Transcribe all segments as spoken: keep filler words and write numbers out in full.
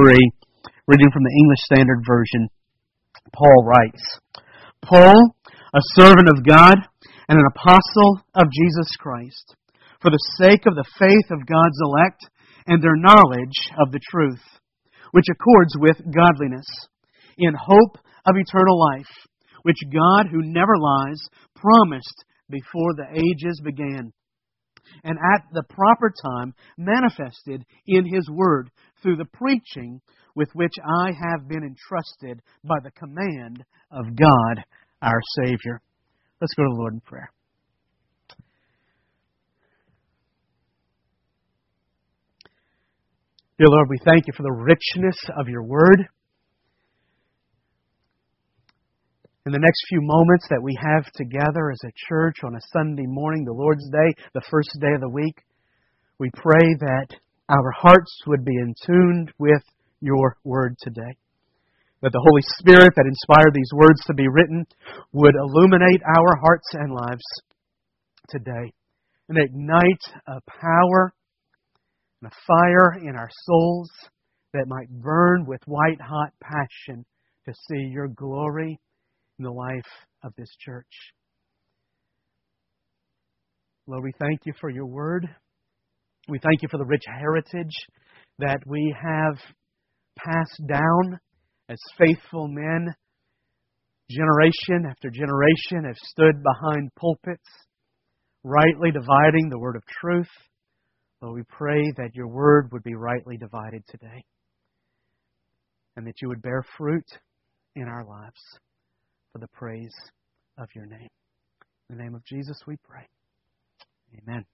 three, reading from the English Standard Version, Paul writes, Paul, a servant of God and an apostle of Jesus Christ, for the sake of the faith of God's elect and their knowledge of the truth, which accords with godliness, in hope of eternal life, which God, who never lies, promised before the ages began, and at the proper time manifested in His Word through the preaching with which I have been entrusted by the command of God our Savior. Let's go to the Lord in prayer. Dear Lord, we thank You for the richness of Your Word. In the next few moments that we have together as a church on a Sunday morning, the Lord's Day, the first day of the week, we pray that our hearts would be in tune with Your Word today. That the Holy Spirit that inspired these words to be written would illuminate our hearts and lives today and ignite a power and a fire in our souls that might burn with white-hot passion to see Your glory in the life of this church. Lord, we thank You for Your Word. We thank You for the rich heritage that we have passed down as faithful men. Generation after generation have stood behind pulpits, rightly dividing the word of truth. Lord, we pray that Your Word would be rightly divided today, and that You would bear fruit in our lives for the praise of Your name. In the name of Jesus we pray. Amen.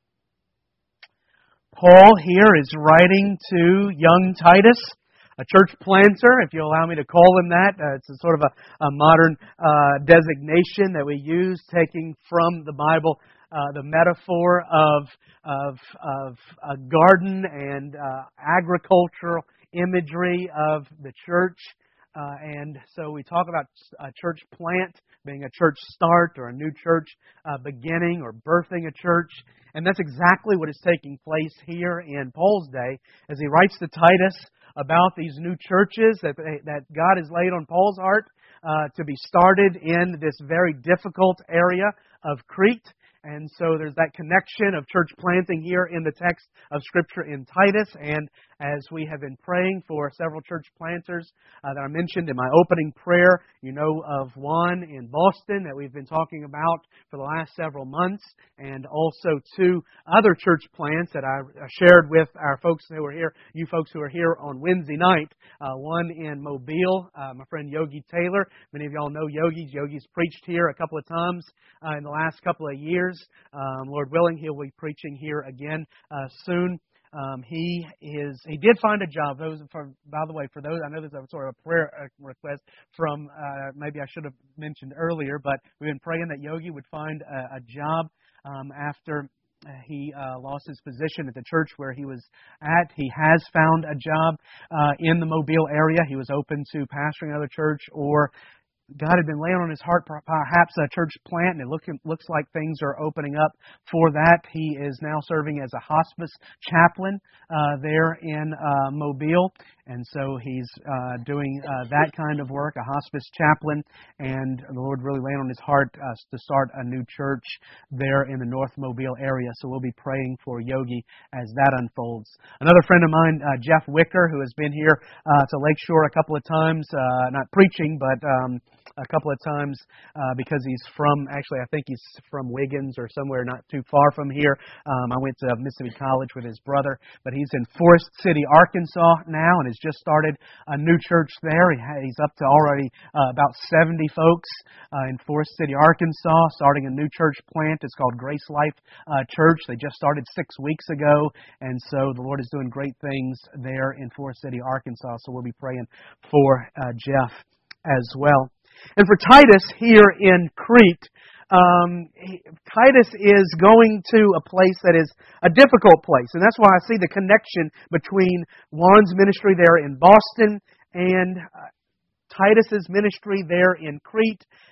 Paul here is writing to young Titus, a church planter, if you allow me to call him that. Uh, it's a sort of a, a modern uh, designation that we use, taking from the Bible uh, the metaphor of, of, of a garden and uh, agricultural imagery of the church. Uh, and so we talk about a church plant being a church start or a new church uh, beginning or birthing a church. And that's exactly what is taking place here in Paul's day as he writes to Titus about these new churches that, that God has laid on Paul's heart uh, to be started in this very difficult area of Crete. And so there's that connection of church planting here in the text of Scripture in Titus. And as we have been praying for several church planters uh, that I mentioned in my opening prayer, you know of one in Boston that we've been talking about for the last several months, and also two other church plants that I shared with our folks who are here, you folks who are here on Wednesday night. Uh, one in Mobile, uh, my friend Yogi Taylor. Many of y'all know Yogi. Yogi's preached here a couple of times uh, in the last couple of years. Um, Lord willing, he'll be preaching here again uh, soon. Um, he is. He did find a job. Those, for, by the way, for those, I know there's a sort of a prayer request from. Uh, maybe I should have mentioned earlier, but we've been praying that Yogi would find a, a job um, after he uh, lost his position at the church where he was at. He has found a job uh, in the Mobile area. He was open to pastoring another church, or God had been laying on his heart perhaps a church plant, and it look, looks like things are opening up for that. He is now serving as a hospice chaplain uh, there in uh, Mobile, and so he's uh, doing uh, that kind of work, a hospice chaplain, and the Lord really laying on his heart uh, to start a new church there in the North Mobile area. So we'll be praying for Yogi as that unfolds. Another friend of mine, uh, Jeff Wicker, who has been here uh, to Lakeshore a couple of times, uh, not preaching, but um, a couple of times uh, because he's from, actually I think he's from Wiggins or somewhere not too far from here. Um, I went to Mississippi College with his brother, but he's in Forest City, Arkansas now, and has just started a new church there. He ha- he's up to already uh, about seventy folks uh, in Forest City, Arkansas, starting a new church plant. It's called Grace Life uh, Church. They just started six weeks ago, and so the Lord is doing great things there in Forest City, Arkansas, so we'll be praying for uh, Jeff as well. And for Titus here in Crete, um, he, Titus is going to a place that is a difficult place. And that's why I see the connection between Juan's ministry there in Boston and uh, Titus's ministry there in Crete.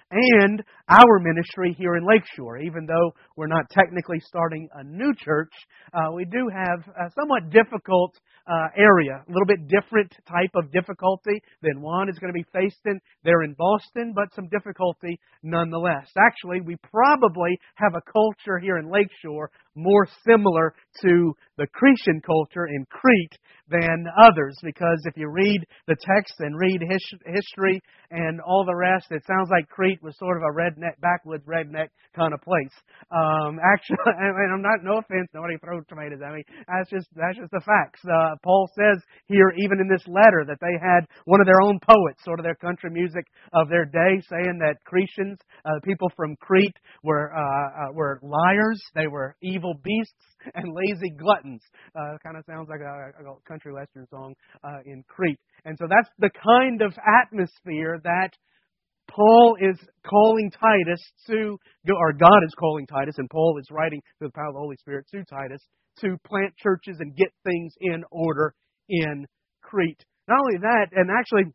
and our ministry here in Lakeshore. Even though we're not technically starting a new church, uh, we do have a somewhat difficult uh, area, a little bit different type of difficulty than Juan is going to be faced in there in Boston, but some difficulty nonetheless. Actually, we probably have a culture here in Lakeshore more similar to the Cretan culture in Crete than others, because if you read the text and read his, history and all the rest, it sounds like Crete was sort of a redneck, backwoods redneck kind of place. Um, actually, I mean, I'm not, no offense, nobody throw tomatoes at me. That's just that's just the facts. Uh, Paul says here, even in this letter, that they had one of their own poets, sort of their country music of their day, saying that Cretans, uh, people from Crete, were uh, uh, were liars, they were evil beasts, and lazy gluttons. Uh, kind of sounds like a, a country western song uh, in Crete. And so that's the kind of atmosphere that Paul is calling Titus to, or God is calling Titus, and Paul is writing through the power of the Holy Spirit to Titus to plant churches and get things in order in Crete. Not only that, and actually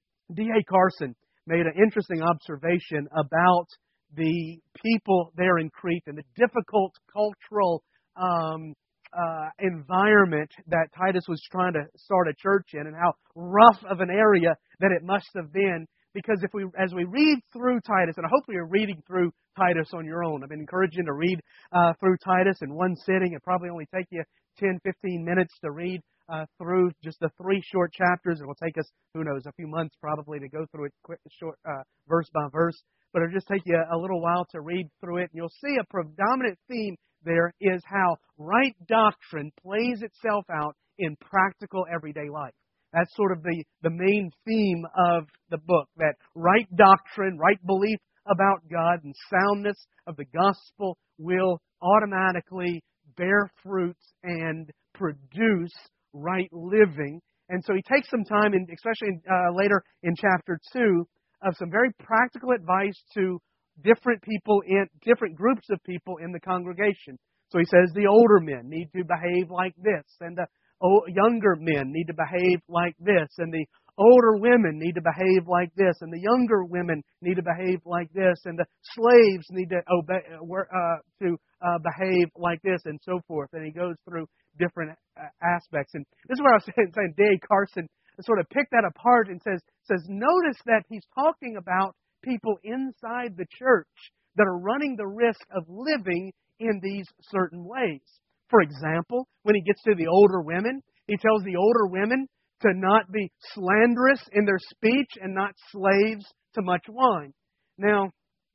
D A Carson made an interesting observation about the people there in Crete and the difficult cultural um, uh, environment that Titus was trying to start a church in, and how rough of an area that it must have been. Because if we, as we read through Titus, and hopefully you're reading through Titus on your own, I've been encouraging you to read uh, through Titus in one sitting. It probably only take you ten, fifteen minutes to read uh, through just the three short chapters. It will take us, who knows, a few months probably to go through it quick, short, uh, verse by verse. But it'll just take you a little while to read through it. And you'll see a predominant theme there is how right doctrine plays itself out in practical everyday life. That's sort of the, the main theme of the book, that right doctrine, right belief about God and soundness of the gospel will automatically bear fruit and produce right living. And so he takes some time, in, especially uh, later in chapter two, of some very practical advice to different people in different groups of people in the congregation. So he says the older men need to behave like this, and the younger men need to behave like this, and the older women need to behave like this, and the younger women need to behave like this, and the slaves need to obey, uh, to uh, behave like this, and so forth. And he goes through different uh, aspects. And this is where I was saying, saying D A Carson sort of picked that apart and says, says, notice that he's talking about people inside the church that are running the risk of living in these certain ways. For example, when he gets to the older women, he tells the older women to not be slanderous in their speech and not slaves to much wine. Now,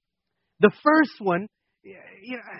the first one, you know,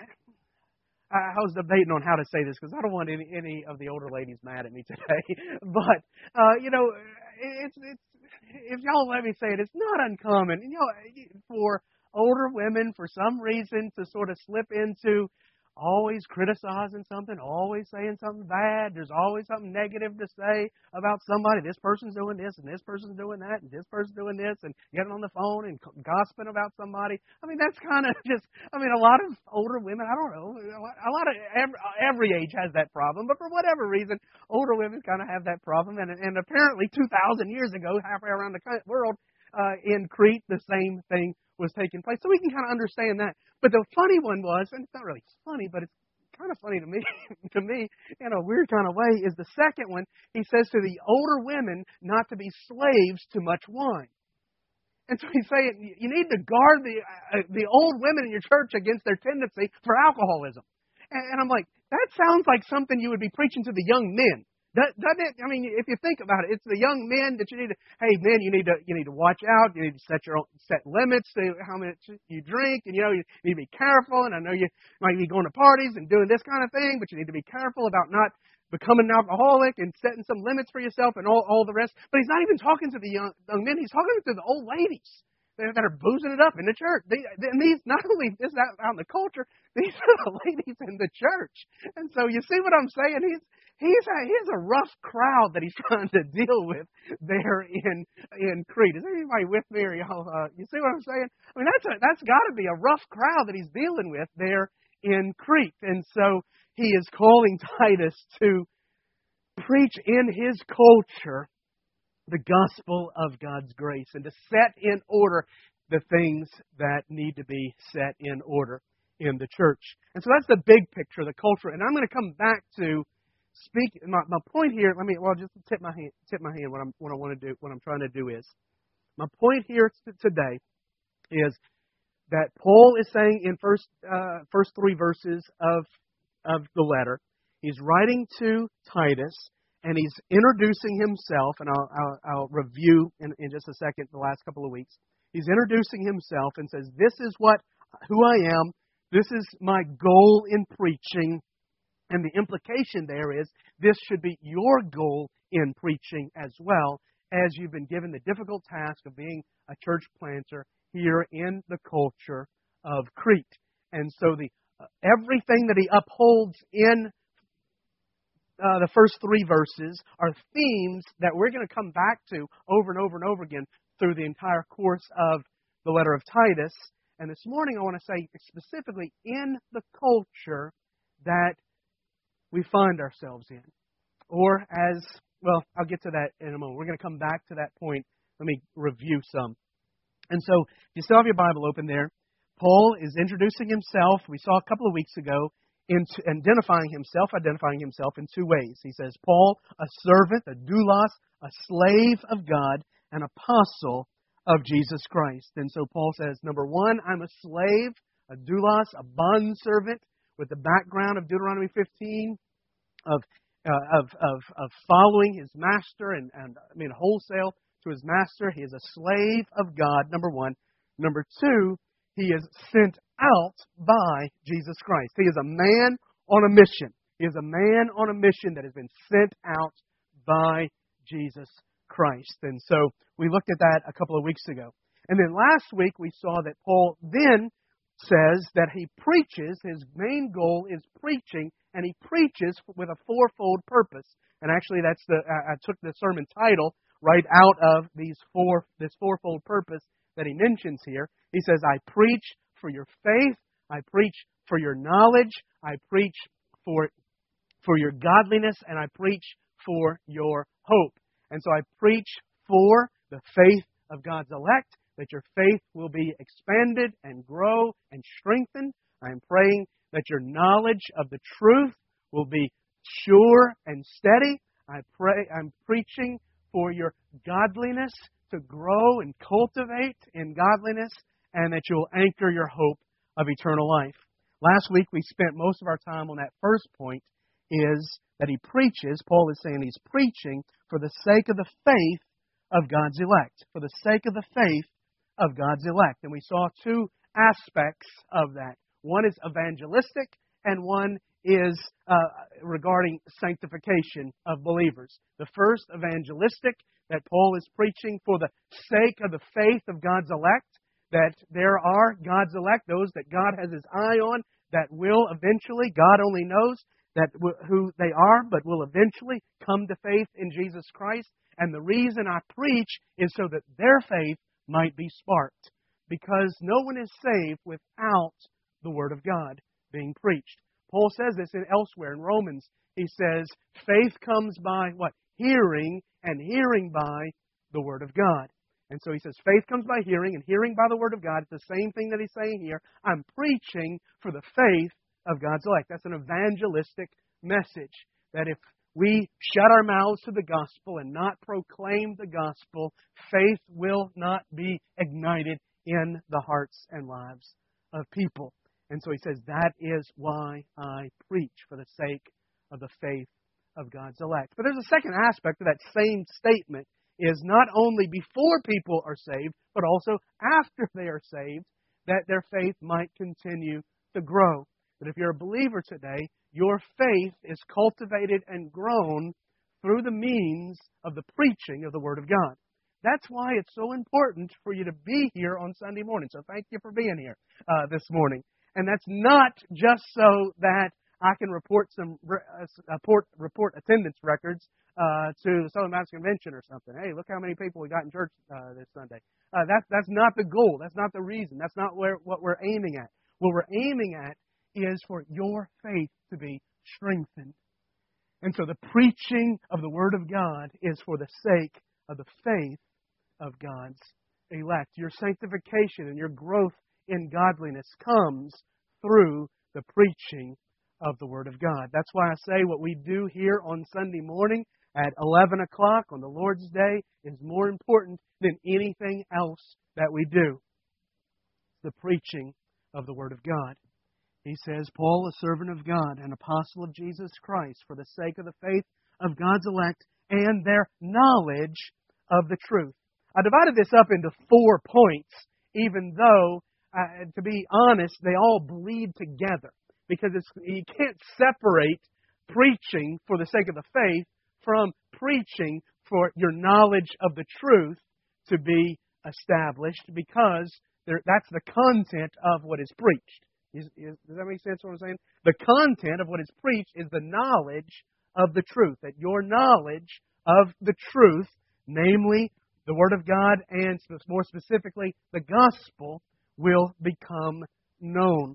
I was debating on how to say this because I don't want any, any of the older ladies mad at me today. But, uh, you know, it's, it's, if y'all let me say it, it's not uncommon, you know, for older women, for some reason, to sort of slip into always criticizing something, always saying something bad. There's always something negative to say about somebody. This person's doing this, and this person's doing that, and this person's doing this, and getting on the phone and gossiping about somebody. I mean, that's kind of just, I mean, a lot of older women, I don't know, a lot of, every, every age has that problem, but for whatever reason, older women kind of have that problem. And, and apparently two thousand years ago, halfway around the world, uh, in Crete, the same thing was taking place. So we can kind of understand that. But the funny one was, and it's not really funny, but it's kind of funny to me, to me, in a weird kind of way, is the second one. He says to the older women not to be slaves to much wine. And so he's saying you need to guard the uh, the old women in your church against their tendency for alcoholism. And, and I'm like, that sounds like something you would be preaching to the young men. Doesn't it? I mean, if you think about it, it's the young men that you need to. Hey, men, you need to you need to watch out. You need to set your own set limits to how much you drink, and you know you need to be careful. And I know you might be going to parties and doing this kind of thing, but you need to be careful about not becoming an alcoholic and setting some limits for yourself and all all the rest. But he's not even talking to the young young men. He's talking to the old ladies that are boozing it up in the church. They, and these, not only this out, out in the culture, these are the ladies in the church. And so you see what I'm saying? He's he's a, he's a rough crowd that he's trying to deal with there in in Crete. Is there anybody with me? Or y'all, uh, you see what I'm saying? I mean, that's a, that's got to be a rough crowd that he's dealing with there in Crete. And so he is calling Titus to preach in his culture the gospel of God's grace and to set in order the things that need to be set in order in the church. And so that's the big picture, the culture. And I'm going to come back to speak. My, my point here. Let me. Well, just tip my hand. Tip my hand. What I'm. What I want to do. What I'm trying to do is. My point here t- today is that Paul is saying in first uh, first three verses of of the letter, he's writing to Titus, and he's introducing himself. And I'll I'll, I'll review in, in just a second the last couple of weeks. He's introducing himself and says, "This is what who I am. This is my goal in preaching." And the implication there is this should be your goal in preaching as well, as you've been given the difficult task of being a church planter here in the culture of Crete. And so the uh, everything that he upholds in uh, the first three verses are themes that we're going to come back to over and over and over again through the entire course of the letter of Titus. And this morning I want to say specifically in the culture that we find ourselves in. Or as, well, I'll get to that in a moment. We're going to come back to that point. Let me review some. And so, if you still have your Bible open there, Paul is introducing himself. We saw a couple of weeks ago, into identifying himself, identifying himself in two ways. He says, Paul, a servant, a doulos, a slave of God, an apostle of Jesus Christ. And so Paul says, number one, I'm a slave, a doulos, a bondservant, with the background of Deuteronomy fifteen, of uh, of, of of following his master and, and I mean wholesale to his master. He is a slave of God, number one. Number two, he is sent out by Jesus Christ. He is a man on a mission. He is a man on a mission that has been sent out by Jesus Christ. And so we looked at that a couple of weeks ago. And then last week we saw that Paul then says that he preaches, his main goal is preaching, and he preaches with a fourfold purpose. And actually that's the, I took the sermon title right out of these four, this fourfold purpose that he mentions here. He says, I preach for your faith, I preach for your knowledge, I preach for, for your godliness, and I preach for your hope. And so I preach for the faith of God's elect, that your faith will be expanded and grow and strengthened. I am praying that your knowledge of the truth will be sure and steady. I pray, I'm preaching for your godliness to grow and cultivate in godliness, and that you'll anchor your hope of eternal life. Last week we spent most of our time on that first point, is that he preaches, Paul is saying he's preaching for the sake of the faith of God's elect. For the sake of the faith of God's elect. And we saw two aspects of that. One is evangelistic, and one is uh, regarding sanctification of believers. The first, evangelistic, that Paul is preaching for the sake of the faith of God's elect, that there are God's elect, those that God has His eye on, that will eventually, God only knows that w- who they are, but will eventually come to faith in Jesus Christ. And the reason I preach is so that their faith might be sparked, because no one is saved without the Word of God being preached. Paul says this in elsewhere in Romans. He says, faith comes by what? Hearing, and hearing by the Word of God. And so he says, faith comes by hearing, and hearing by the Word of God. It's the same thing that he's saying here. I'm preaching for the faith of God's elect. That's an evangelistic message, that if we shut our mouths to the gospel and not proclaim the gospel, faith will not be ignited in the hearts and lives of people. And so he says, that is why I preach, for the sake of the faith of God's elect. But there's a second aspect of that same statement, is not only before people are saved, but also after they are saved, that their faith might continue to grow. That if you're a believer today, your faith is cultivated and grown through the means of the preaching of the Word of God. That's why it's so important for you to be here on Sunday morning. So thank you for being here uh, this morning. And that's not just so that I can report some uh, report, report attendance records uh, to the Southern Baptist Convention or something. Hey, look how many people we got in church uh, this Sunday. Uh, that's that's not the goal. That's not the reason. That's not where what we're aiming at. What we're aiming at is for your faith to be strengthened. And so the preaching of the Word of God is for the sake of the faith of God's elect. Your sanctification and your growth in godliness comes through the preaching of the Word of God. That's why I say what we do here on Sunday morning at eleven o'clock on the Lord's Day is more important than anything else that we do. The preaching of the Word of God. He says, Paul, a servant of God, an apostle of Jesus Christ, for the sake of the faith of God's elect and their knowledge of the truth. I divided this up into four points, even though, uh, to be honest, they all bleed together. Because it's, you can't separate preaching for the sake of the faith from preaching for your knowledge of the truth to be established, because there, that's the content of what is preached. Is, is, does that make sense what I'm saying? The content of what is preached is the knowledge of the truth. That your knowledge of the truth, namely the Word of God and more specifically the gospel, will become known.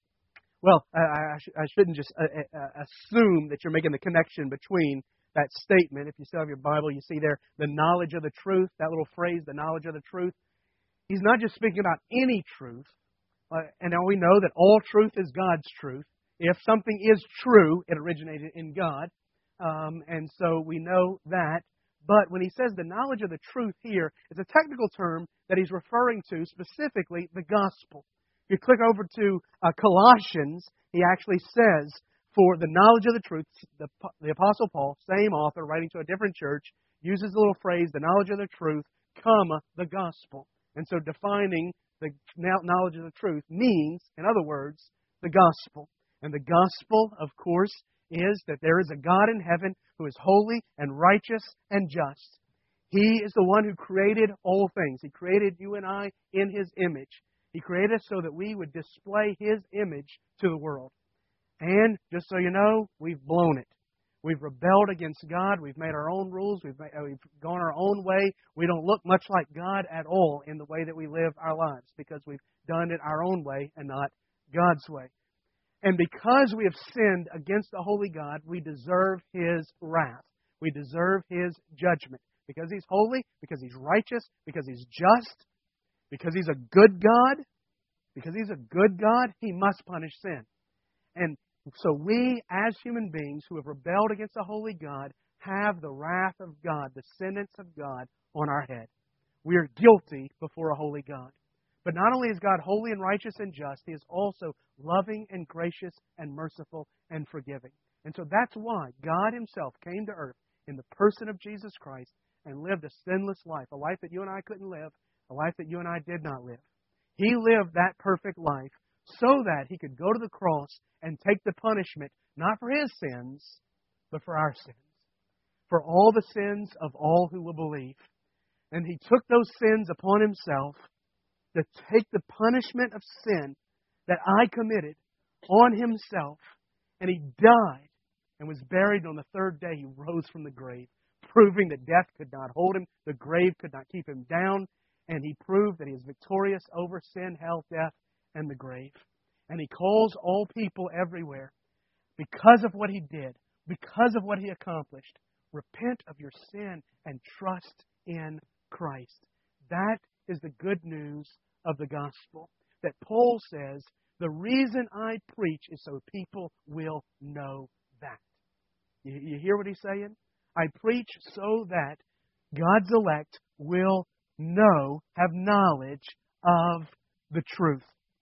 Well, I, I, sh- I shouldn't just uh, uh, assume that you're making the connection between that statement. If you still have your Bible, you see there the knowledge of the truth, that little phrase, the knowledge of the truth. He's not just speaking about any truth. Uh, and now we know that all truth is God's truth. If something is true, it originated in God. Um, and so we know that. But when he says the knowledge of the truth here, it's a technical term that he's referring to specifically the gospel. If you click over to uh, Colossians, he actually says, for the knowledge of the truth, the, the Apostle Paul, same author, writing to a different church, uses the little phrase, the knowledge of the truth, comma, the gospel. And so defining the knowledge of the truth means, in other words, the gospel. And the gospel, of course, is that there is a God in heaven who is holy and righteous and just. He is the one who created all things. He created you and I in His image. He created us so that we would display His image to the world. And, just so you know, we've blown it. We've rebelled against God. We've made our own rules. We've, made, we've gone our own way. We don't look much like God at all in the way that we live our lives because we've done it our own way and not God's way. And because we have sinned against the holy God, we deserve His wrath. We deserve His judgment. Because He's holy, because He's righteous, because He's just, because He's a good God, because He's a good God, He must punish sin. And so we, as human beings who have rebelled against the holy God, have the wrath of God, the sentence of God on our head. We are guilty before a holy God. But not only is God holy and righteous and just, He is also loving and gracious and merciful and forgiving. And so that's why God Himself came to earth in the person of Jesus Christ and lived a sinless life, a life that you and I couldn't live, a life that you and I did not live. He lived that perfect life so that He could go to the cross and take the punishment, not for His sins, but for our sins. For all the sins of all who will believe. And He took those sins upon Himself to take the punishment of sin that I committed on Himself. And He died and was buried. On the third day He rose from the grave, proving that death could not hold Him, the grave could not keep Him down, and He proved that He is victorious over sin, hell, death, and the grave. And He calls all people everywhere, because of what He did, because of what He accomplished, repent of your sin and trust in Christ. That is the good news of the gospel. That Paul says, the reason I preach is so people will know that. You, you hear what he's saying? I preach so that God's elect will know, have knowledge of the truth.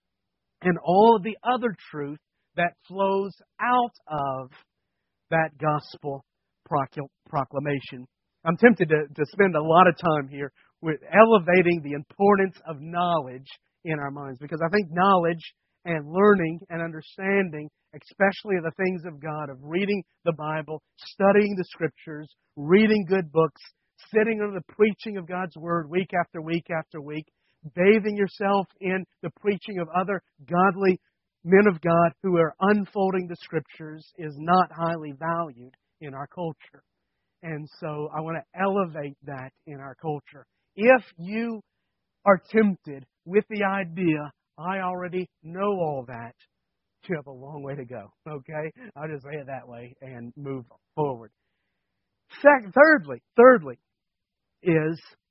And all of the other truth that flows out of that gospel proclamation. I'm tempted to, to spend a lot of time here with elevating the importance of knowledge in our minds, because I think knowledge and learning and understanding, especially of the things of God, of reading the Bible, studying the Scriptures, reading good books, sitting under the preaching of God's Word week after week after week, bathing yourself in the preaching of other godly men of God who are unfolding the Scriptures is not highly valued in our culture. And so I want to elevate that in our culture. If you are tempted with the idea, I already know all that, you have a long way to go. Okay? I'll just say it that way and move forward. Second, thirdly, thirdly is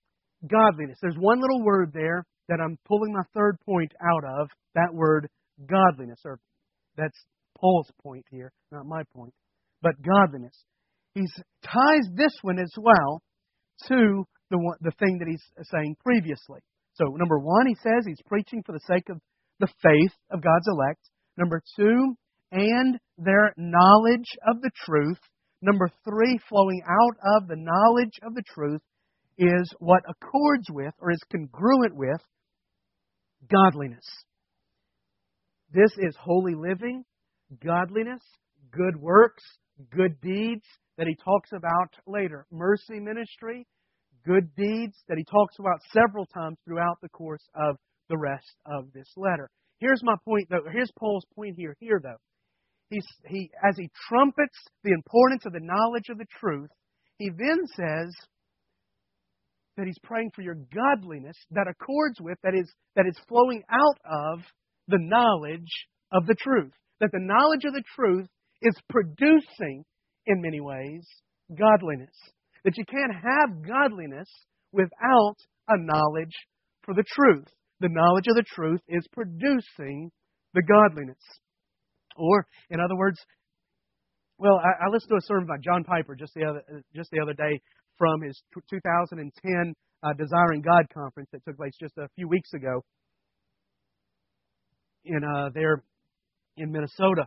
godliness. There's one little word there that I'm pulling my third point out of, that word godliness, or that's Paul's point here, not my point, but godliness. He ties this one as well to the one, the thing that he's saying previously. So, number one, he says he's preaching for the sake of the faith of God's elect. Number two, and their knowledge of the truth. Number three, flowing out of the knowledge of the truth is what accords with or is congruent with godliness. This is holy living, godliness, good works, good deeds that he talks about later. Mercy ministry, good deeds that he talks about several times throughout the course of the rest of this letter. Here's my point, though. Here's Paul's point here, here though. He's, he, as he trumpets the importance of the knowledge of the truth, he then says that he's praying for your godliness that accords with, that is, that is flowing out of the knowledge of the truth. That the knowledge of the truth is producing, in many ways, godliness. That you can't have godliness without a knowledge for the truth. The knowledge of the truth is producing the godliness. Or, in other words, well, I, I listened to a sermon by John Piper just the other just the other day from his two thousand ten uh, Desiring God conference that took place just a few weeks ago in uh, there in Minnesota.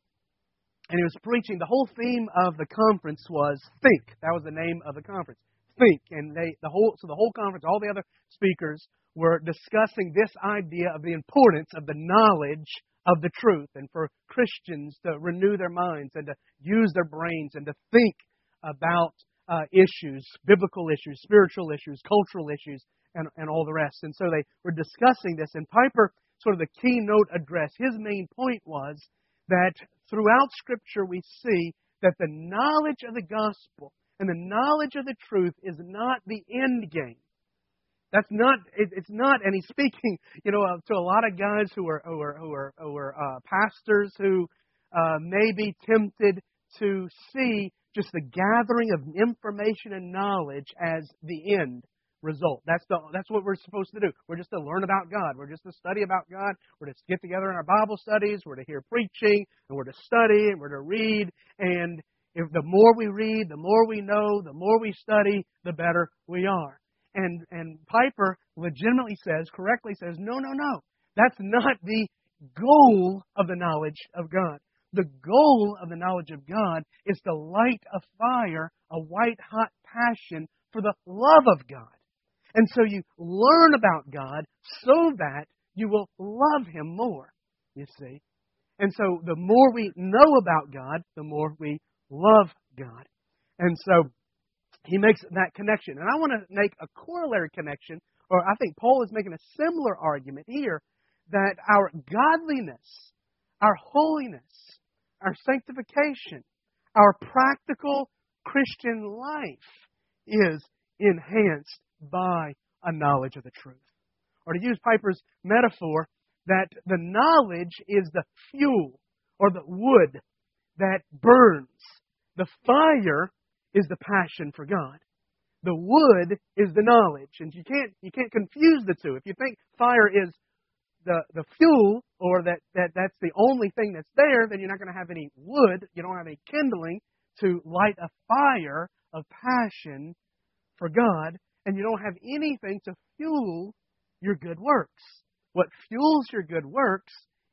And he was preaching. The whole theme of the conference was Think. That was the name of the conference. Think. And they the whole so the whole conference, all the other speakers were discussing this idea of the importance of the knowledge of the truth, and for Christians to renew their minds and to use their brains and to think about uh, issues, biblical issues, spiritual issues, cultural issues, and, and all the rest. And so they were discussing this, and Piper, sort of the keynote address, his main point was that throughout Scripture we see that the knowledge of the gospel and the knowledge of the truth is not the end game. That's not. It, it's not. And he's speaking, you know, to a lot of guys who are who are who are, who are uh, pastors who uh, may be tempted to see just the gathering of information and knowledge as the end result. That's the. That's what we're supposed to do. We're just to learn about God. We're just to study about God. We're to get together in our Bible studies. We're to hear preaching, and we're to study, and we're to read. And if the more we read, the more we know, the more we study, the better we are. And and Piper legitimately says, correctly says, no, no, no. That's not the goal of the knowledge of God. The goal of the knowledge of God is to light a fire, a white-hot passion for the love of God. And so you learn about God so that you will love Him more, you see. And so the more we know about God, the more we love God. And so he makes that connection. And I want to make a corollary connection, or I think Paul is making a similar argument here, that our godliness, our holiness, our sanctification, our practical Christian life is enhanced by a knowledge of the truth. Or to use Piper's metaphor, that the knowledge is the fuel or the wood that burns. The fire is the passion for God. The wood is the knowledge. And you can't you can't confuse the two. If you think fire is the, the fuel, or that, that that's the only thing that's there, then you're not going to have any wood. You don't have any kindling to light a fire of passion for God. And you don't have anything to fuel your good works. What fuels your good works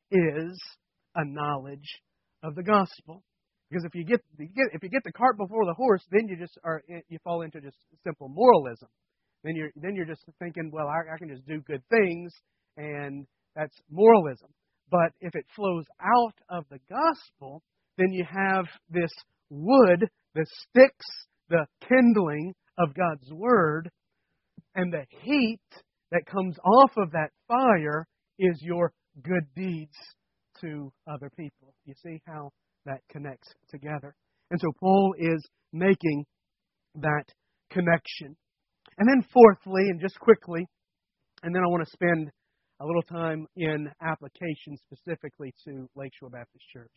is a knowledge of the gospel. Because if you get, you get if you get the cart before the horse, then you just are you fall into just simple moralism. Then you're then you're just thinking, well, I, I can just do good things, and that's moralism. But if it flows out of the gospel, then you have this wood, the sticks, the kindling of God's word, and the heat that comes off of that fire is your good deeds to other people. You see how that connects together. And so Paul is making that connection. And then fourthly, and just quickly, and then I want to spend a little time in application specifically to Lakeshore Baptist Church.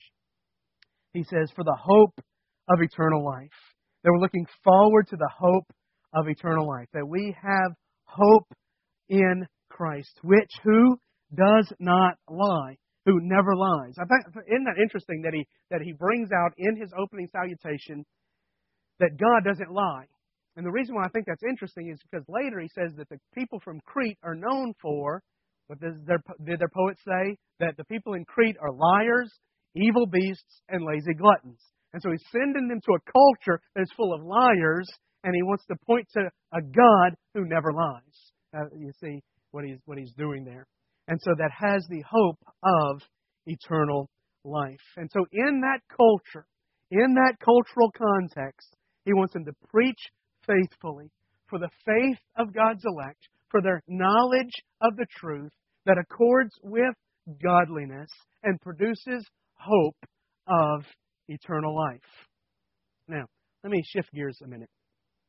He says, for the hope of eternal life. That we're looking forward to the hope of eternal life. That we have hope in Christ, which who does not lie, who never lies. I think, isn't that interesting that he that he brings out in his opening salutation that God doesn't lie? And the reason why I think that's interesting is because later he says that the people from Crete are known for, what does their, did their poet say? That the people in Crete are liars, evil beasts, and lazy gluttons. And so he's sending them to a culture that is full of liars, and he wants to point to a God who never lies. Uh, you see what he's what he's doing there. And so that has the hope of eternal life. And so in that culture, in that cultural context, he wants them to preach faithfully for the faith of God's elect, for their knowledge of the truth that accords with godliness and produces hope of eternal life. Now, let me shift gears a minute.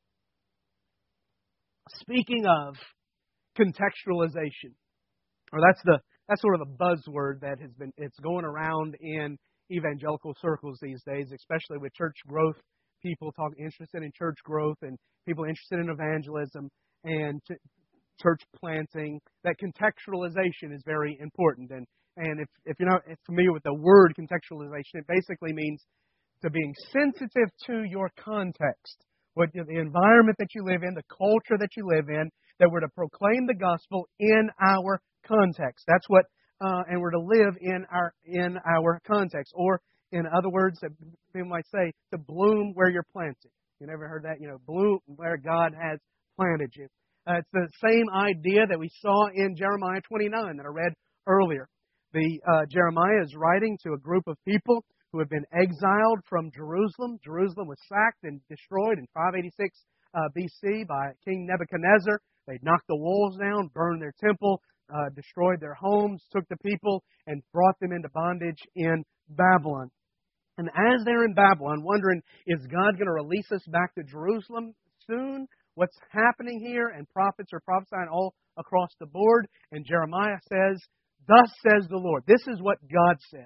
Speaking of contextualization, or that's the that's sort of a buzzword that has been it's going around in evangelical circles these days, especially with church growth. People talk interested in church growth and people interested in evangelism and t- church planting. That contextualization is very important. And and if if you're not familiar with the word contextualization, it basically means to being sensitive to your context, what the environment that you live in, the culture that you live in, that we're to proclaim the gospel in our context. That's what, uh, and we're to live in our in our context. Or, in other words, that people might say, to bloom where you're planted. You never heard that? You know, bloom where God has planted you. Uh, it's the same idea that we saw in Jeremiah twenty-nine that I read earlier. The uh, Jeremiah is writing to a group of people who had been exiled from Jerusalem. Jerusalem was sacked and destroyed in five eighty-six uh, B C by King Nebuchadnezzar. They knocked the walls down, burned their temple, uh, destroyed their homes, took the people, and brought them into bondage in Babylon. And as they're in Babylon, wondering, is God going to release us back to Jerusalem soon? What's happening here? And prophets are prophesying all across the board. And Jeremiah says, thus says the Lord. This is what God says.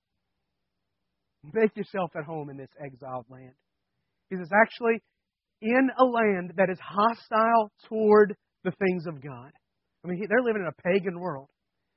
Make yourself at home in this exiled land. He says, actually, in a land that is hostile toward the things of God. I mean, they're living in a pagan world.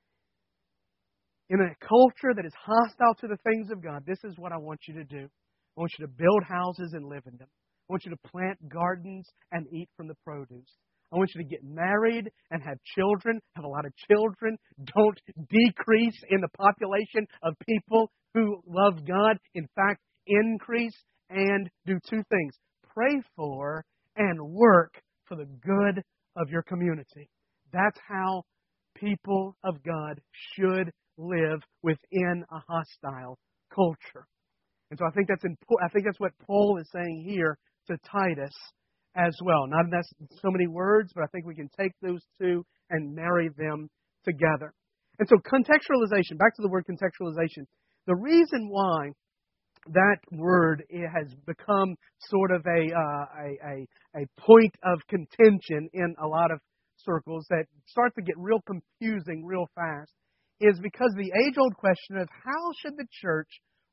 In a culture that is hostile to the things of God, this is what I want you to do. I want you to build houses and live in them. I want you to plant gardens and eat from the produce. I want you to get married and have children, have a lot of children. Don't decrease in the population of people who love God. In fact, increase and do two things. Pray for and work for the good of your community. That's how people of God should live within a hostile culture. And so I think that's important. I think that's what Paul is saying here to Titus as well. Not in so many words, but I think we can take those two and marry them together. And so contextualization, back to the word contextualization. The reason why that word it has become sort of a, uh, a, a, a point of contention in a lot of circles that starts to get real confusing real fast is because the age-old question of how should the church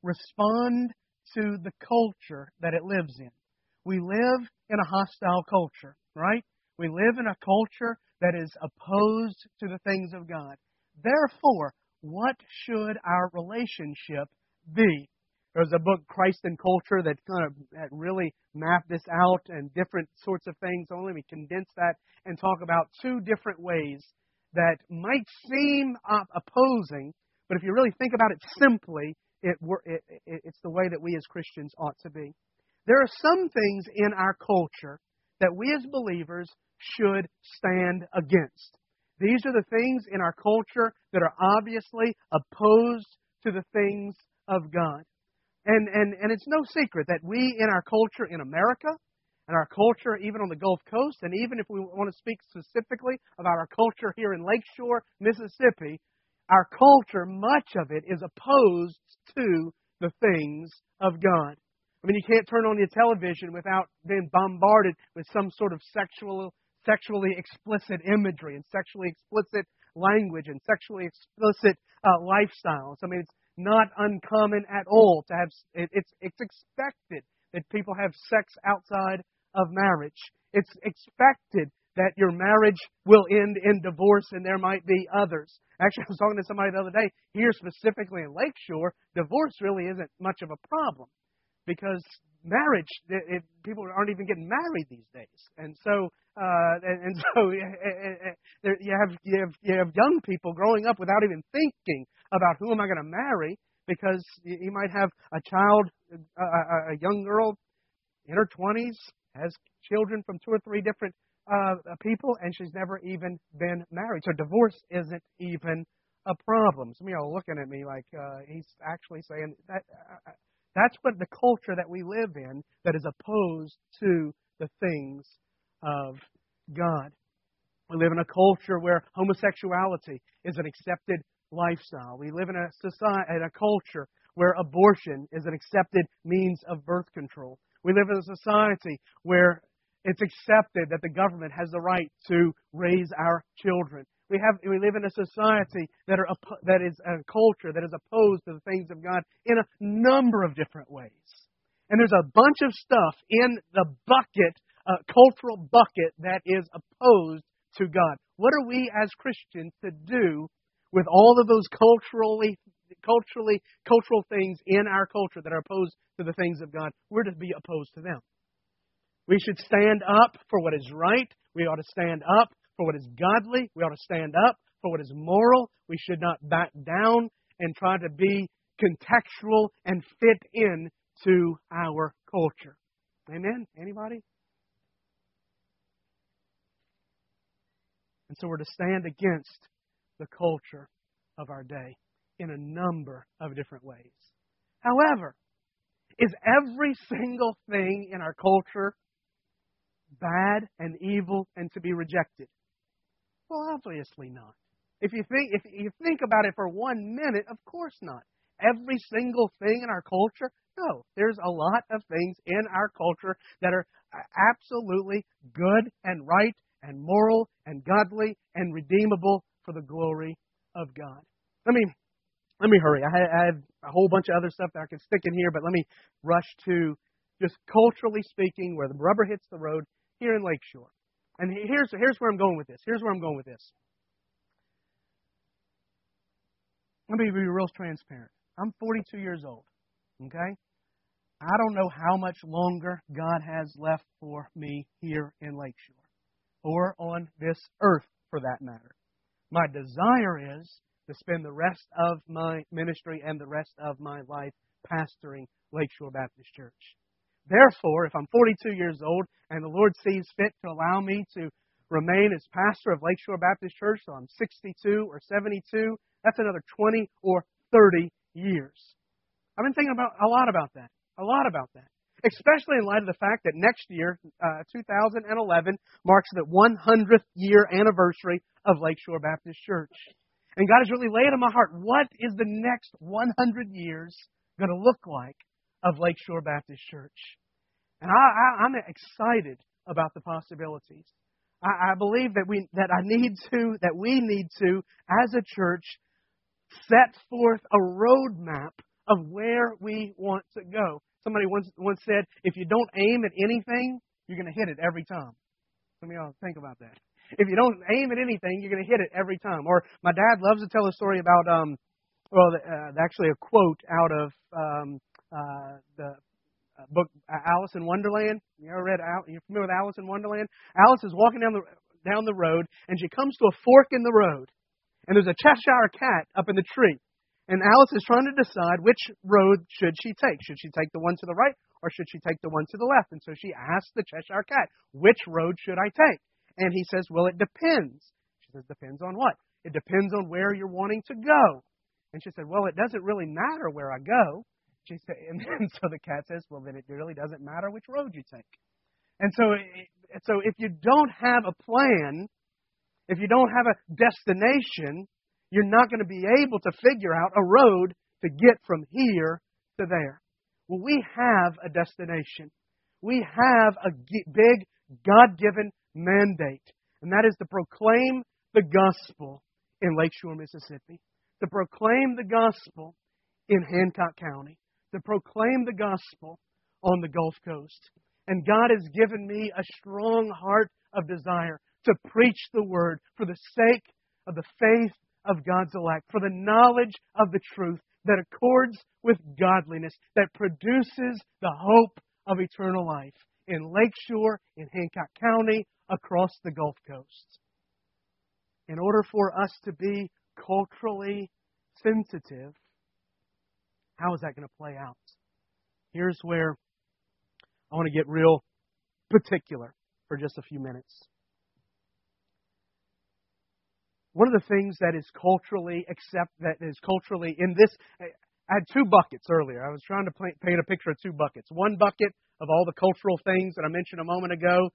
respond to the culture that it lives in. We live in a hostile culture, right? We live in a culture that is opposed to the things of God. Therefore, what should our relationship be? There's a book, Christ and Culture, that kind of that really mapped this out and different sorts of things. So let me condense that and talk about two different ways that might seem uh, opposing, but if you really think about it simply, it, it, it, it's the way that we as Christians ought to be. There are some things in our culture that we as believers should stand against. These are the things in our culture that are obviously opposed to the things of God. And, and, and it's no secret that we in our culture in America, and our culture even on the Gulf Coast, and even if we want to speak specifically about our culture here in Lakeshore, Mississippi, our culture, much of it is opposed to the things of God. I mean, you can't turn on your television without being bombarded with some sort of sexual, sexually explicit imagery and sexually explicit language and sexually explicit uh, lifestyles. I mean, it's not uncommon at all to have, it, it's, it's expected that people have sex outside of marriage. It's expected that your marriage will end in divorce, and there might be others. Actually, I was talking to somebody the other day, here specifically in Lakeshore, divorce really isn't much of a problem because marriage, it, it, people aren't even getting married these days. And so, uh, and, and so uh, uh, uh, you, have, you, have, you have young people growing up without even thinking about who am I going to marry, because you, you might have a child, a, a, a young girl in her twenties, has children from two or three different uh, people, and she's never even been married. So divorce isn't even a problem. Some of y'all are looking at me like uh, he's actually saying that. Uh, that's what the culture that we live in that is opposed to the things of God. We live in a culture where homosexuality is an accepted lifestyle. We live in a society, in a culture where abortion is an accepted means of birth control. We live in a society where it's accepted that the government has the right to raise our children. We have we live in a society that are that is a culture that is opposed to the things of God in a number of different ways. And there's a bunch of stuff in the bucket, uh, cultural bucket, that is opposed to God. What are we as Christians to do with all of those culturally, culturally, cultural things in our culture that are opposed to the things of God? We're to be opposed to them. We should stand up for what is right. We ought to stand up for what is godly. We ought to stand up for what is moral. We should not back down and try to be contextual and fit in to our culture. Amen? Anybody? And so we're to stand against the culture of our day in a number of different ways. However, is every single thing in our culture bad and evil and to be rejected? Well, obviously not. If you think if you think about it for one minute, of course not. Every single thing in our culture? No. There's a lot of things in our culture that are absolutely good and right and moral and godly and redeemable for the glory of God. Let me let me hurry. I have a whole bunch of other stuff that I can stick in here, but let me rush to just culturally speaking, where the rubber hits the road here in Lakeshore. And here's, here's where I'm going with this. Here's where I'm going with this. Let me be real transparent. I'm forty-two years old. Okay? I don't know how much longer God has left for me here in Lakeshore, or on this earth for that matter. My desire is to spend the rest of my ministry and the rest of my life pastoring Lakeshore Baptist Church. Therefore, if I'm forty-two years old and the Lord sees fit to allow me to remain as pastor of Lakeshore Baptist Church, so I'm sixty-two or seventy-two, that's another twenty or thirty years. I've been thinking about a lot about that. A lot about that. Especially in light of the fact that next year, uh, two thousand eleven, marks the one hundredth year anniversary of Lakeshore Baptist Church. And God has really laid on my heart, what is the next one hundred years going to look like of Lakeshore Baptist Church? And I, I, I'm excited about the possibilities. I, I believe that we that I need to, that we need to, as a church, set forth a roadmap of where we want to go. Somebody once once said, if you don't aim at anything, you're going to hit it every time. Some of y'all think about that. If you don't aim at anything, you're going to hit it every time. Or my dad loves to tell a story about, um, well, uh, actually a quote out of um, uh, the book Alice in Wonderland. You ever read? Al- You're familiar with Alice in Wonderland? Alice is walking down the down the road, and she comes to a fork in the road, and there's a Cheshire cat up in the tree. And Alice is trying to decide which road should she take. Should she take the one to the right, or should she take the one to the left? And so she asks the Cheshire cat, which road should I take? And he says, well, it depends. She says, depends on what? It depends on where you're wanting to go. And she said, well, it doesn't really matter where I go. She said, and then, so the cat says, well, then it really doesn't matter which road you take. And so, so if you don't have a plan, if you don't have a destination, you're not going to be able to figure out a road to get from here to there. Well, we have a destination. We have a big God-given mandate, and that is to proclaim the gospel in Lakeshore, Mississippi, to proclaim the gospel in Hancock County, to proclaim the gospel on the Gulf Coast. And God has given me a strong heart of desire to preach the Word for the sake of the faith of God's elect, for the knowledge of the truth that accords with godliness, that produces the hope of eternal life in Lakeshore, in Hancock County, across the Gulf Coast. In order for us to be culturally sensitive, how is that going to play out? Here's where I want to get real particular for just a few minutes. One of the things that is culturally accept that is culturally in this, I had two buckets earlier. I was trying to paint a picture of two buckets. One bucket of all the cultural things that I mentioned a moment ago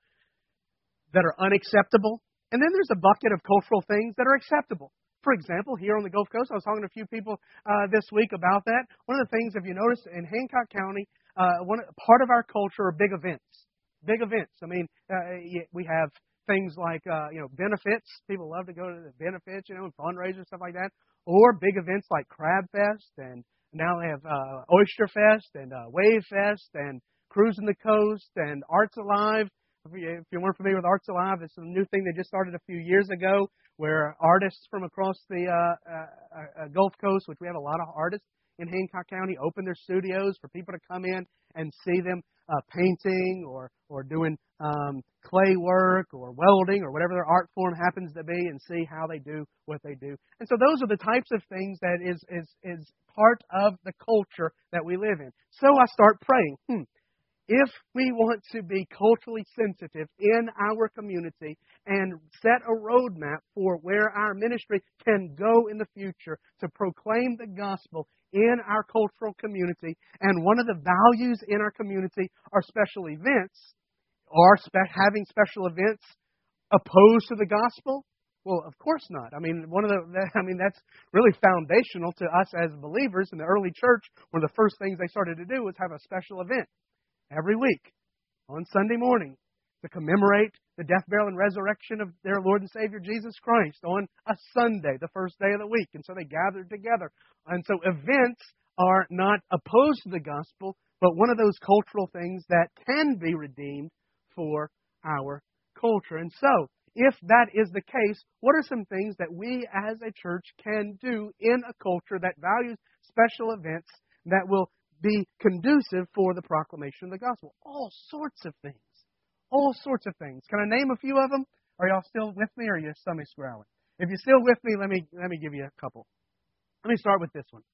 that are unacceptable, and then there's a bucket of cultural things that are acceptable. For example, here on the Gulf Coast, I was talking to a few people uh, this week about that. One of the things, if you notice, in Hancock County, uh, one part of our culture are big events. Big events. I mean, uh, we have things like, uh, you know, benefits. People love to go to the benefits, you know, and fundraisers, stuff like that. Or big events like Crab Fest, and now they have uh, Oyster Fest, and uh, Wave Fest, and Cruising the Coast, and Arts Alive. If you, if you weren't familiar with Arts Alive, it's a new thing they just started a few years ago, where artists from across the uh, uh, uh, Gulf Coast, which we have a lot of artists in Hancock County, open their studios for people to come in and see them uh, painting or or doing um, clay work or welding or whatever their art form happens to be, and see how they do what they do. And so those are the types of things that is is is part of the culture that we live in. So I start praying. Hmm. If we want to be culturally sensitive in our community and set a roadmap for where our ministry can go in the future to proclaim the gospel in our cultural community, and one of the values in our community are special events, are spe- having special events opposed to the gospel? Well, of course not. I mean, one of the, I mean, that's really foundational to us as believers in the early church. One of the first things they started to do was have a special event every week on Sunday morning to commemorate the death, burial, and resurrection of their Lord and Savior Jesus Christ on a Sunday, the first day of the week. And so they gathered together. And so events are not opposed to the gospel, but one of those cultural things that can be redeemed for our culture. And so, if that is the case, what are some things that we as a church can do in a culture that values special events that will be conducive for the proclamation of the gospel? All sorts of things. All sorts of things. Can I name a few of them? Are y'all still with me, or are your stomachs growling? If you're still with me, let me let me give you a couple. Let me start with this one.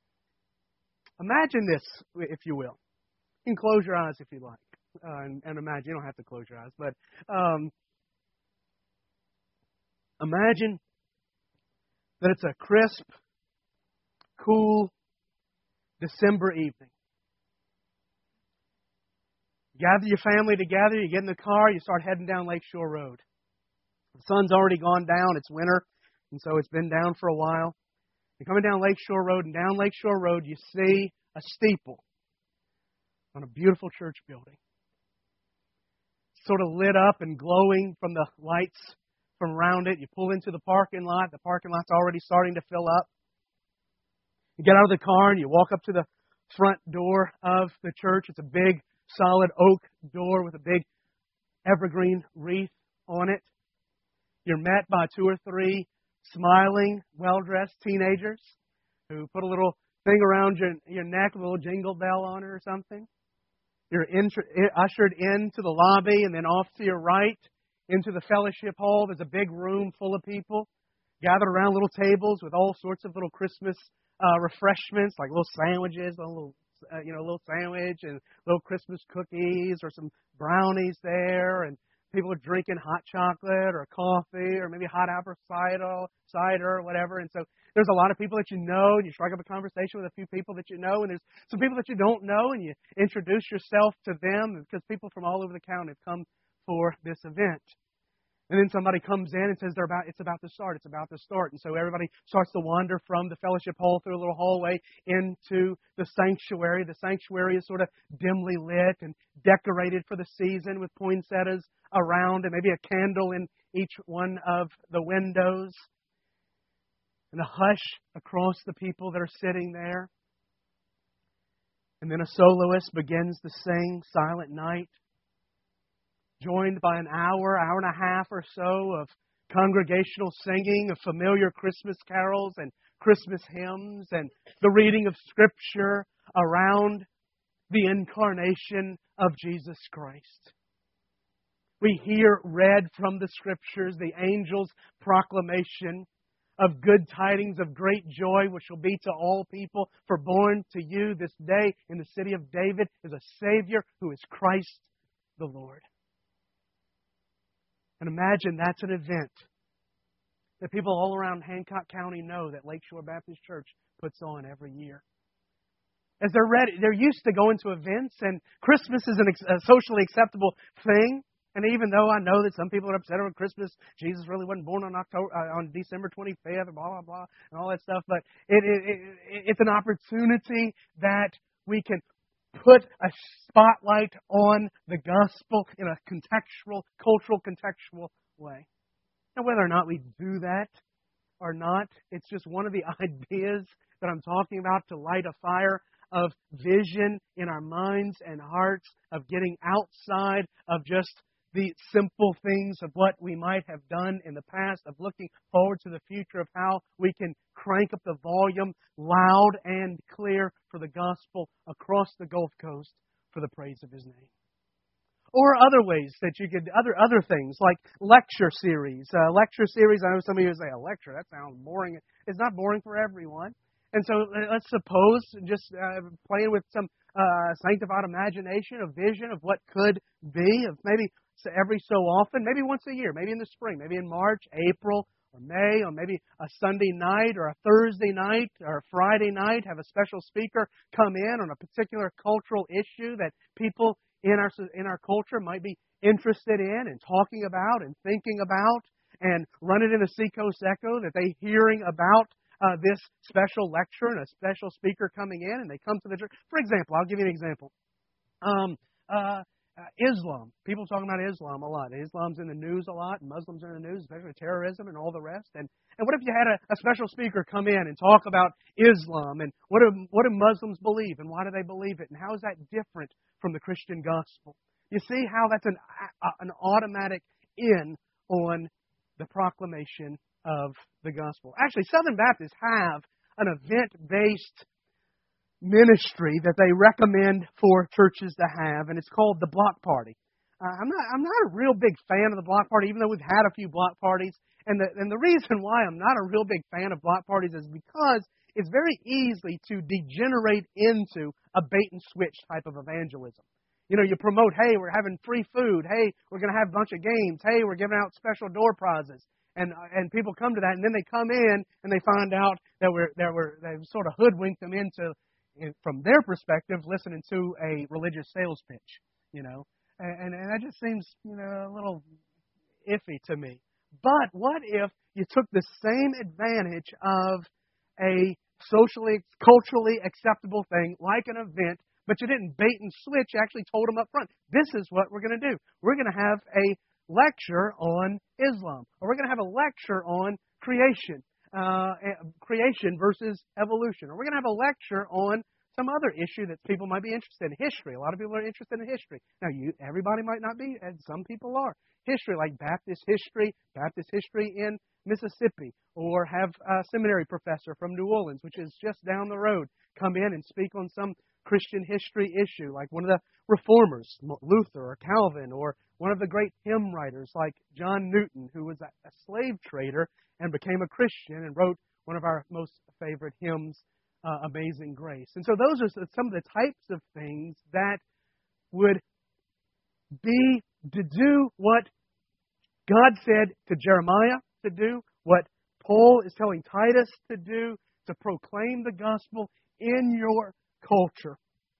Imagine this, if you will. You can close your eyes if you like, uh, and, and imagine. You don't have to close your eyes, but um, imagine that it's a crisp, cool December evening. Gather your family together, you get in the car, you start heading down Lakeshore Road. The sun's already gone down, it's winter, and so it's been down for a while. You're coming down Lakeshore Road, and down Lakeshore Road you see a steeple on a beautiful church building. Sort of lit up and glowing from the lights from around it. You pull into the parking lot, the parking lot's already starting to fill up. You get out of the car and you walk up to the front door of the church. It's a big, solid oak door with a big evergreen wreath on it. You're met by two or three smiling, well-dressed teenagers who put a little thing around your, your neck, a little jingle bell on it or something. You're in, ushered into the lobby, and then off to your right into the fellowship hall. There's a big room full of people gathered around little tables with all sorts of little Christmas uh, refreshments, like little sandwiches, a little, uh, you know, a little sandwich and little Christmas cookies or some brownies there, and people are drinking hot chocolate or coffee or maybe hot apple cider, cider or whatever. And so there's a lot of people that you know, and you strike up a conversation with a few people that you know, and there's some people that you don't know, and you introduce yourself to them because people from all over the county have come for this event. And then somebody comes in and says they're about it's about to start. It's about to start. And so everybody starts to wander from the fellowship hall through a little hallway into the sanctuary. The sanctuary is sort of dimly lit and decorated for the season with poinsettias around and maybe a candle in each one of the windows. And a hush across the people that are sitting there. And then a soloist begins to sing Silent Night. joined by an hour, hour and a half or so of congregational singing of familiar Christmas carols and Christmas hymns and the reading of Scripture around the incarnation of Jesus Christ. We hear read from the Scriptures the angel's proclamation of good tidings of great joy, which will be to all people. For born to you this day in the city of David is a Savior who is Christ the Lord. And imagine that's an event that people all around Hancock County know that Lakeshore Baptist Church puts on every year. As they're ready, they're used to going to events, and Christmas is an, a socially acceptable thing. And even though I know that some people are upset over Christmas, Jesus really wasn't born on October, uh, on December twenty-fifth, and blah, blah, blah, and all that stuff. But it, it, it, it's an opportunity that we can put a spotlight on the gospel in a contextual, cultural, contextual way. And whether or not we do that or not, it's just one of the ideas that I'm talking about to light a fire of vision in our minds and hearts, of getting outside of just the simple things of what we might have done in the past, of looking forward to the future of how we can crank up the volume loud and clear for the gospel across the Gulf Coast for the praise of His name. Or other ways that you could, other other things like lecture series. Uh, lecture series, I know some of you say, a lecture, that sounds boring. It's not boring for everyone. And so let's suppose, just uh, playing with some uh, sanctified imagination, a vision of what could be, of maybe every so often, maybe once a year, maybe in the spring, maybe in March, April, or May, or maybe a Sunday night, or a Thursday night, or a Friday night, have a special speaker come in on a particular cultural issue that people in our in our culture might be interested in and talking about and thinking about, and run it in a Seacoast Echo that they're hearing about uh, this special lecture and a special speaker coming in, and they come to the church. For example, I'll give you an example. Um, uh, Uh, Islam. People talking about Islam a lot. Islam's in the news a lot, and Muslims are in the news, especially terrorism and all the rest. And and what if you had a, a special speaker come in and talk about Islam, and what do, what do Muslims believe, and why do they believe it, and how is that different from the Christian gospel? You see how that's an, an automatic in on the proclamation of the gospel. Actually, Southern Baptists have an event-based ministry that they recommend for churches to have, and it's called the Block Party. Uh, I'm not I'm not a real big fan of the Block Party, even though we've had a few block parties. And the and the reason why I'm not a real big fan of block parties is because it's very easy to degenerate into a bait and switch type of evangelism. You know, you promote, hey, we're having free food, hey, we're going to have a bunch of games, hey, we're giving out special door prizes. And and people come to that, and then they come in and they find out that we're that we're they've sort of hoodwinked them into, from their perspective, listening to a religious sales pitch, you know. And, and that just seems, you know, a little iffy to me. But what if you took the same advantage of a socially, culturally acceptable thing, like an event, but you didn't bait and switch, you actually told them up front, this is what we're going to do. We're going to have a lecture on Islam, or we're going to have a lecture on creation. Uh, creation versus evolution. Or we're going to have a lecture on some other issue that people might be interested in. History. A lot of people are interested in history. Now, you, everybody might not be, and some people are. History, like Baptist history, Baptist history in Mississippi, or have a seminary professor from New Orleans, which is just down the road, come in and speak on some Christian history issue, like one of the reformers, Luther or Calvin, or one of the great hymn writers like John Newton, who was a, a slave trader and became a Christian and wrote one of our most favorite hymns, uh, Amazing Grace. And so those are some of the types of things that would be to do what God said to Jeremiah to do, what Paul is telling Titus to do, to proclaim the gospel in your culture.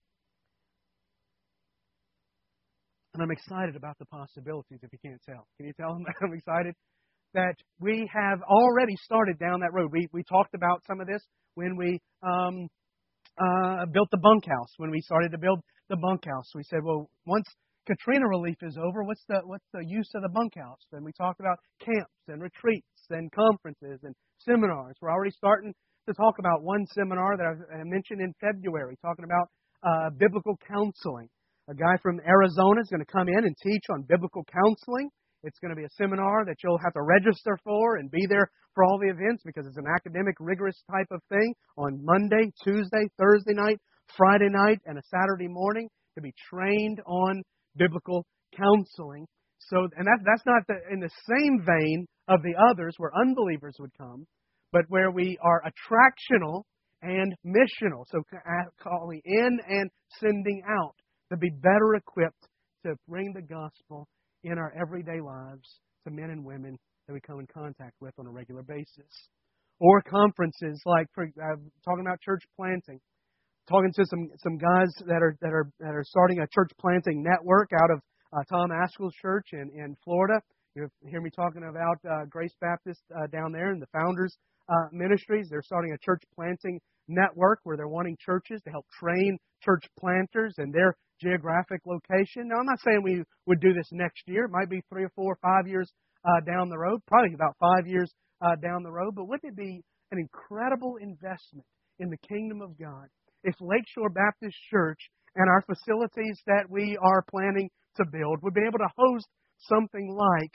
And I'm excited about the possibilities, if you can't tell. Can you tell them I'm excited? That we have already started down that road. We we talked about some of this when we um, uh, built the bunkhouse. When we started to build the bunkhouse, we said, well, once Katrina relief is over, what's the what's the use of the bunkhouse? Then we talked about camps and retreats and conferences and seminars. We're already starting to talk about one seminar that I mentioned in February, talking about uh, biblical counseling. A guy from Arizona is going to come in and teach on biblical counseling. It's going to be a seminar that you'll have to register for and be there for all the events because it's an academic, rigorous type of thing on Monday, Tuesday, Thursday night, Friday night, and a Saturday morning to be trained on biblical counseling. So, and that, that's not the, in the same vein of the others where unbelievers would come, but where we are attractional and missional. So calling in and sending out to be better equipped to bring the gospel in our everyday lives to men and women that we come in contact with on a regular basis. Or conferences like for, uh, talking about church planting. Talking to some, some guys that are that are that are starting a church planting network out of uh, Tom Askell's church in, in Florida. You hear me talking about uh, Grace Baptist uh, down there and the Founders uh, Ministries. They're starting a church planting network where they're wanting churches to help train church planters in their geographic location. Now, I'm not saying we would do this next year. It might be three or four or five years uh, down the road, probably about five years uh, down the road. But wouldn't it be an incredible investment in the kingdom of God if Lakeshore Baptist Church and our facilities that we are planning to build would be able to host something like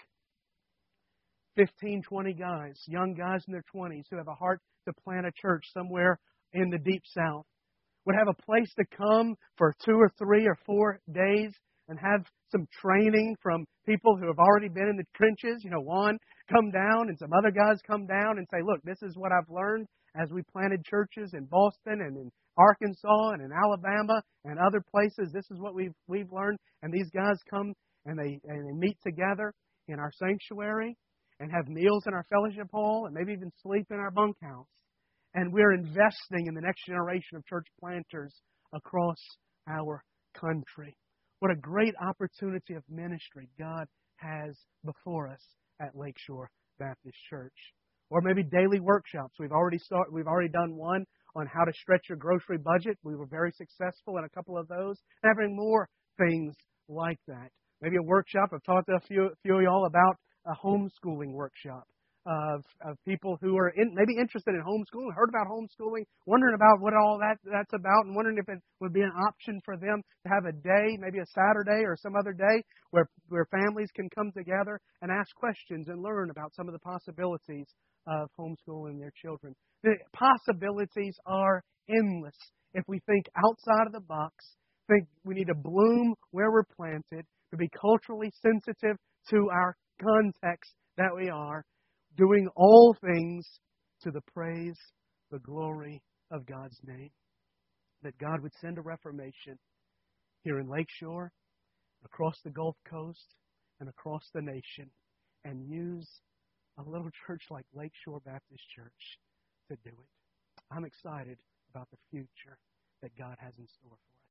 fifteen, twenty guys, young guys in their twenties who have a heart to plant a church somewhere in the Deep South, would have a place to come for two or three or four days and have some training from people who have already been in the trenches. You know, Juan come down and some other guys come down and say, look, this is what I've learned as we planted churches in Boston and in Arkansas and in Alabama and other places. This is what we've we've learned. And these guys come and they and they meet together in our sanctuary and have meals in our fellowship hall and maybe even sleep in our bunkhouse. And we're investing in the next generation of church planters across our country. What a great opportunity of ministry God has before us at Lakeshore Baptist Church. Or maybe daily workshops. We've already start, we've already done one on how to stretch your grocery budget. We were very successful in a couple of those. Having more things like that. Maybe a workshop. I've talked to a few, few of y'all about a homeschooling workshop of, of people who are in, maybe interested in homeschooling, heard about homeschooling, wondering about what all that that's about, and wondering if it would be an option for them to have a day, maybe a Saturday or some other day, where where families can come together and ask questions and learn about some of the possibilities of homeschooling their children. The possibilities are endless if we think outside of the box, think we need to bloom where we're planted, to be culturally sensitive to our context that we are, doing all things to the praise, the glory of God's name. That God would send a reformation here in Lakeshore, across the Gulf Coast, and across the nation, and use a little church like Lakeshore Baptist Church to do it. I'm excited about the future that God has in store for us.